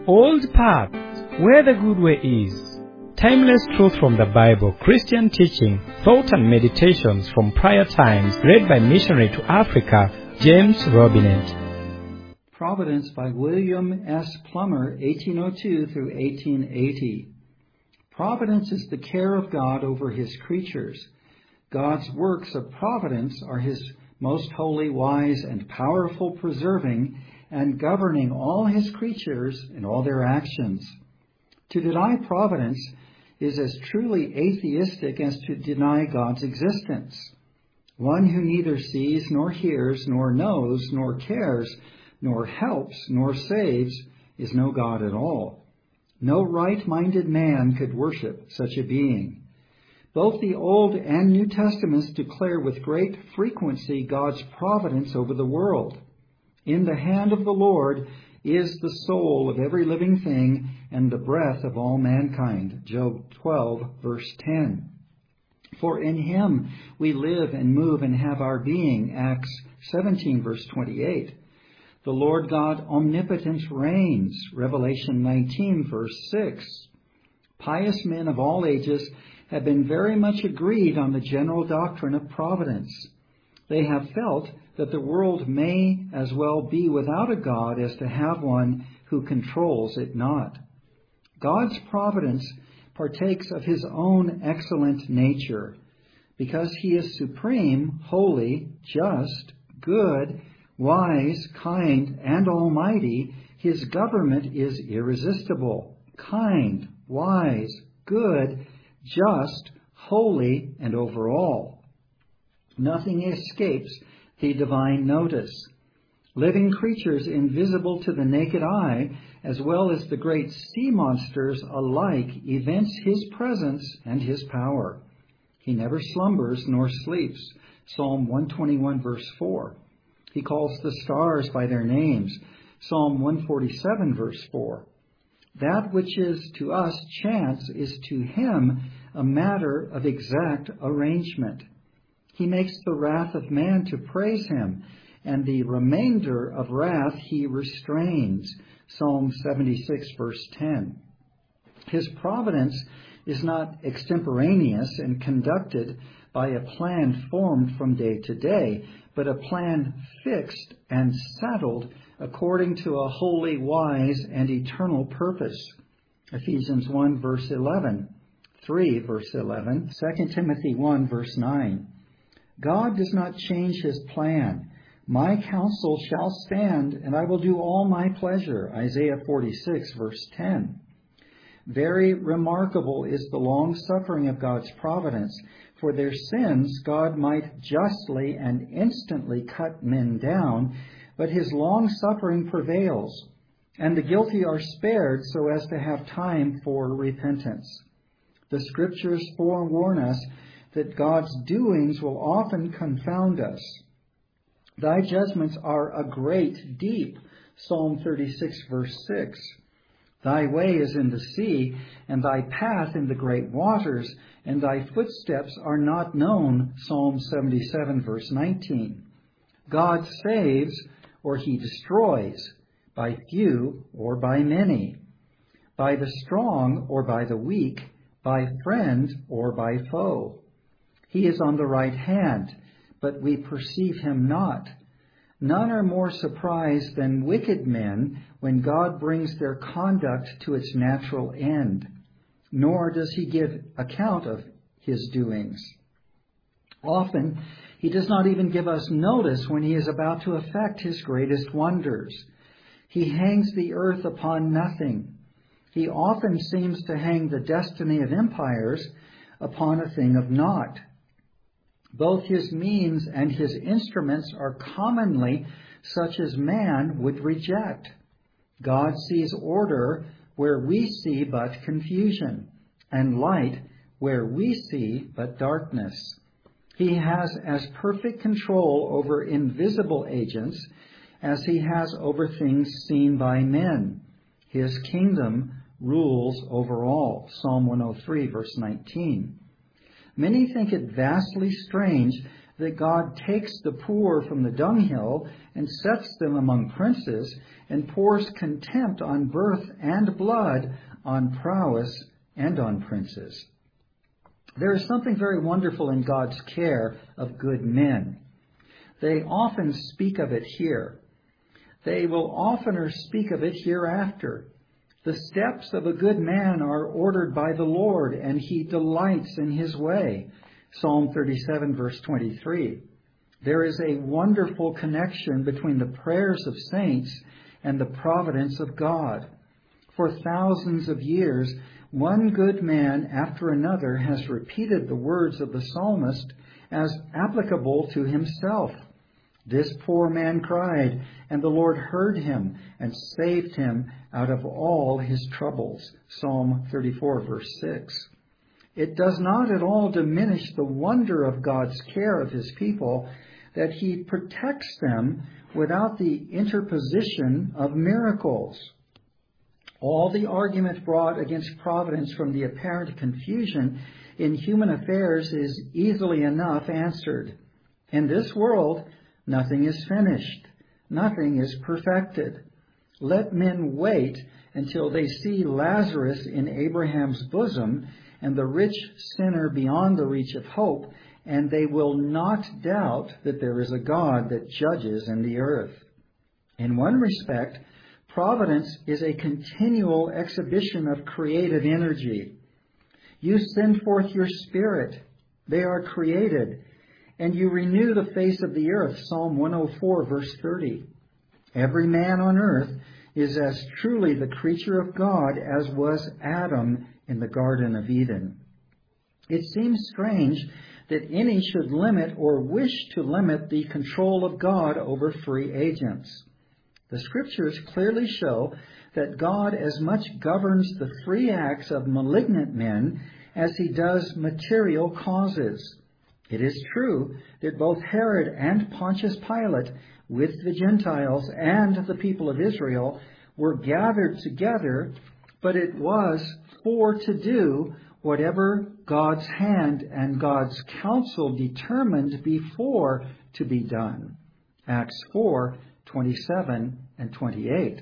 Old paths, where the good way is. Timeless truth from the Bible, Christian teaching, thought and meditations from prior times, read by missionary to Africa, James Robinet. Providence by William S. Plummer, 1802 through 1880. Providence is the care of God over his creatures. God's works of providence are his most holy, wise, and powerful preserving and governing all his creatures in all their actions. To deny providence is as truly atheistic as to deny God's existence. One who neither sees, nor hears, nor knows, nor cares, nor helps, nor saves, is no God at all. No right-minded man could worship such a being. Both the Old and New Testaments declare with great frequency God's providence over the world. In the hand of the Lord is the soul of every living thing and the breath of all mankind. Job 12, verse 10. For in him we live and move and have our being. Acts 17, verse 28. The Lord God omnipotent reigns. Revelation 19, verse 6. Pious men of all ages have been very much agreed on the general doctrine of providence. They have felt that the world may as well be without a God as to have one who controls it not. God's providence partakes of his own excellent nature. Because he is supreme, holy, just, good, wise, kind, and almighty, his government is irresistible, kind, wise, good, just, holy, and over all. Nothing escapes the divine notice. Living creatures invisible to the naked eye, as well as the great sea monsters alike, evince his presence and his power. He never slumbers nor sleeps. Psalm 121, verse 4. He calls the stars by their names. Psalm 147, verse 4. That which is to us chance is to him a matter of exact arrangement. He makes the wrath of man to praise him, and the remainder of wrath he restrains. Psalm 76, verse 10. His providence is not extemporaneous and conducted by a plan formed from day to day, but a plan fixed and settled according to a holy, wise, and eternal purpose. Ephesians 1, verse 11, 3, verse 11, 2 Timothy 1, verse 9. God does not change his plan. My counsel shall stand, and I will do all my pleasure. Isaiah 46, verse 10. Very remarkable is the long-suffering of God's providence. For their sins, God might justly and instantly cut men down, but his long-suffering prevails, and the guilty are spared so as to have time for repentance. The Scriptures forewarn us that God's doings will often confound us. Thy judgments are a great deep. Psalm 36, verse 6. Thy way is in the sea, and thy path in the great waters, and thy footsteps are not known. Psalm 77, verse 19. God saves, or he destroys, by few or by many, by the strong or by the weak, by friend or by foe. He is on the right hand, but we perceive him not. None are more surprised than wicked men when God brings their conduct to its natural end, nor does he give account of his doings. Often, he does not even give us notice when he is about to effect his greatest wonders. He hangs the earth upon nothing. He often seems to hang the destiny of empires upon a thing of naught. Both his means and his instruments are commonly such as man would reject. God sees order where we see but confusion, and light where we see but darkness. He has as perfect control over invisible agents as he has over things seen by men. His kingdom rules over all. Psalm 103, verse 19. Many think it vastly strange that God takes the poor from the dunghill and sets them among princes, and pours contempt on birth and blood, on prowess and on princes. There is something very wonderful in God's care of good men. They often speak of it here. They will oftener speak of it hereafter. The steps of a good man are ordered by the Lord, and he delights in his way. Psalm 37, verse 23. There is a wonderful connection between the prayers of saints and the providence of God. For thousands of years, one good man after another has repeated the words of the psalmist as applicable to himself. This poor man cried, and the Lord heard him and saved him out of all his troubles. Psalm 34, verse 6. It does not at all diminish the wonder of God's care of his people that he protects them without the interposition of miracles. All the argument brought against providence from the apparent confusion in human affairs is easily enough answered. In this world, nothing is finished. Nothing is perfected. Let men wait until they see Lazarus in Abraham's bosom and the rich sinner beyond the reach of hope, and they will not doubt that there is a God that judges in the earth. In one respect, providence is a continual exhibition of creative energy. You send forth your spirit. They are created. And you renew the face of the earth. Psalm 104, verse 30. Every man on earth is as truly the creature of God as was Adam in the Garden of Eden. It seems strange that any should limit or wish to limit the control of God over free agents. The Scriptures clearly show that God as much governs the free acts of malignant men as he does material causes. It is true that both Herod and Pontius Pilate, with the Gentiles and the people of Israel, were gathered together, but it was to do whatever God's hand and God's counsel determined before to be done. Acts 4, 27 and 28.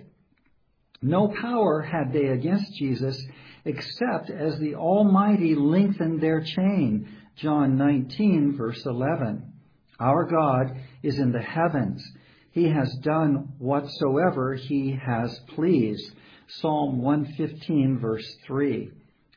No power had they against Jesus except as the Almighty lengthened their chain. John 19, verse 11. Our God is in the heavens. He has done whatsoever he has pleased. Psalm 115, verse 3.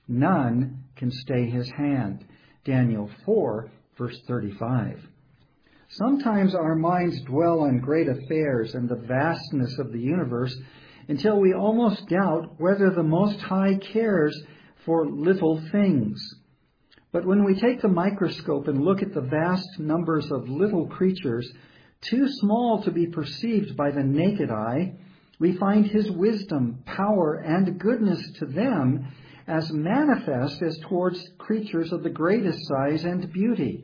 None can stay his hand. Daniel 4, verse 35. Sometimes our minds dwell on great affairs and the vastness of the universe until we almost doubt whether the Most High cares for little things. But when we take the microscope and look at the vast numbers of little creatures, too small to be perceived by the naked eye, we find his wisdom, power, and goodness to them as manifest as towards creatures of the greatest size and beauty.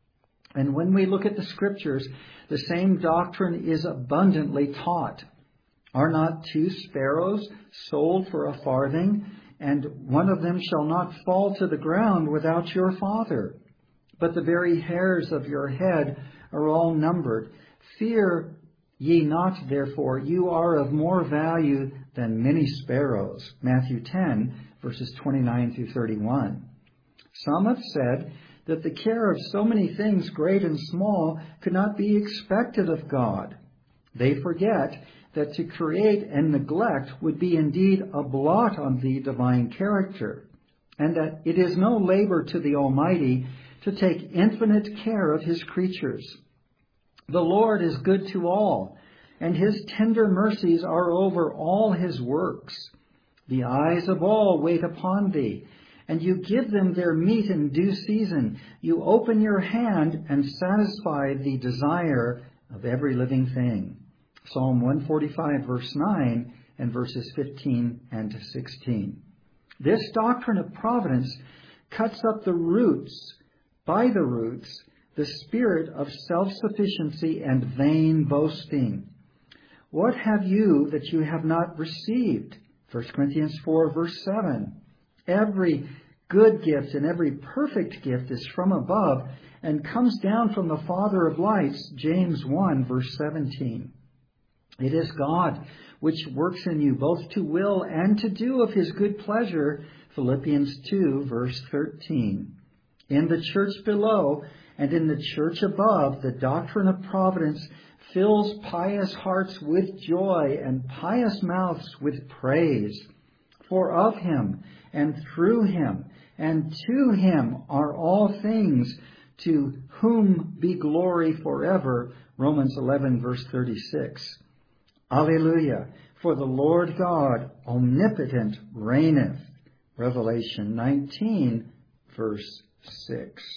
And when we look at the Scriptures, the same doctrine is abundantly taught. Are not 2 sparrows sold for a farthing, and one of them shall not fall to the ground without your Father? But the very hairs of your head are all numbered. Fear ye not, therefore, you are of more value than many sparrows. Matthew 10, verses 29 through 31. Some have said that the care of so many things, great and small, could not be expected of God. They forget that to create and neglect would be indeed a blot on the divine character, and that it is no labor to the Almighty to take infinite care of his creatures. The Lord is good to all, and his tender mercies are over all his works. The eyes of all wait upon thee, and you give them their meat in due season. You open your hand and satisfy the desire of every living thing. Psalm 145, verse 9, and verses 15 and 16. This doctrine of providence cuts up by the roots, the spirit of self-sufficiency and vain boasting. What have you that you have not received? 1 Corinthians 4, verse 7. Every good gift and every perfect gift is from above and comes down from the Father of lights, James 1, verse 17. It is God which works in you both to will and to do of his good pleasure, Philippians 2, verse 13. In the church below and in the church above, the doctrine of providence fills pious hearts with joy and pious mouths with praise. For of him and through him and to him are all things, to whom be glory forever. Romans 11, verse 36. Alleluia. For the Lord God omnipotent reigneth. Revelation 19, verse 6.